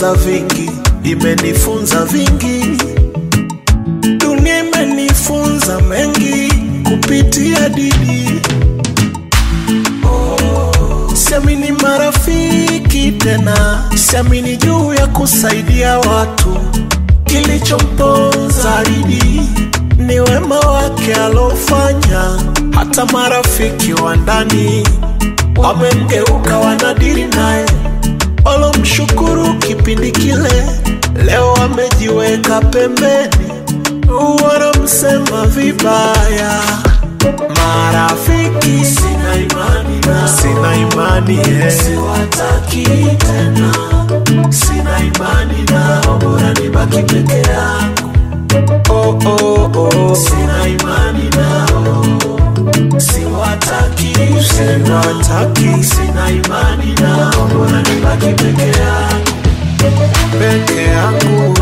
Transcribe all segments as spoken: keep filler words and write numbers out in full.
nimejifunza vingi, imenifunza vingi. Dunia imenifunza mengi kupitia Didi. Oh, siamini marafiki tena, siamini juu ya kusaidia watu. Kilichomponza Didi ni wema wake alofanya. Hata marafiki wa ndani wamemgeuka, wanadiri naye, walomshukuru kipindi kile, leo wamejiweka pembeni, wanamsema vibaya. Marafiki sina imani nao, sina imani eh. Siwataki tena, sina imani nao, bora nibaki peke yangu. Oh oh oh, sina imani nao, siwataki, siwataki, sina imani nao, bora nibaki peke yangu, peke yangu.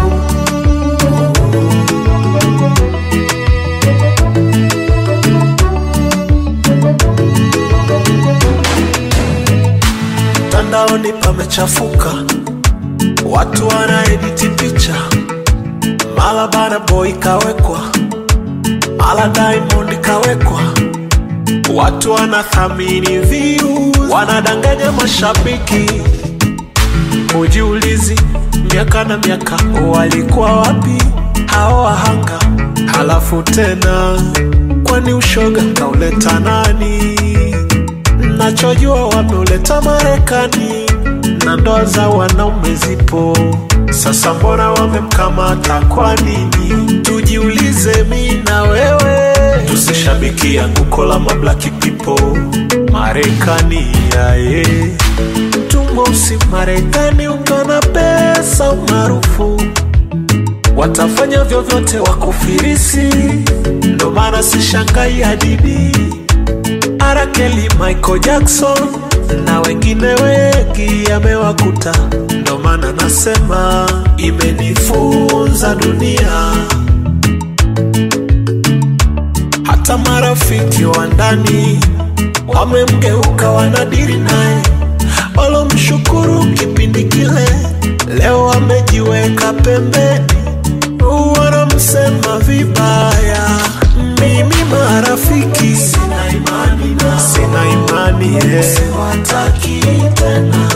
Tandaoni pamechafuka, watu wana edit picha, mala Burna Boy kawekwa, mala Diamond kawekwa. Watu wanathamini views, wanadanganya mashabiki. Ujiulizi miaka na miaka walikuwa wapi hao wahanga? Halafu tena, kwani ushoga kauleta nani? Nachojua wameuleta Marekani, na ndoa za wanaume zipo. Sasa mbona wamemkamata kwa nini? Tujiulize mi na wewe, tusishabiki anguko la mablaki people. Marekani yae, tumosi Marekani, ungana pesa umaarufu, watafanya vyovyote wakufirisi. Ndo maana sishangai ya Didi, R. Kelly, Michael Jackson na wengine wengi yamewakuta. Ndo maana nasema imenifunza dunia. Hata marafiki wa ndani wamemgeuka, wanadiri naye, walomshukuru kipindi kile, leo wamejiweka pembeni, wanamsema vibaya. Mimi marafiki sina imani nao, sina imani eh. Siwataki tena,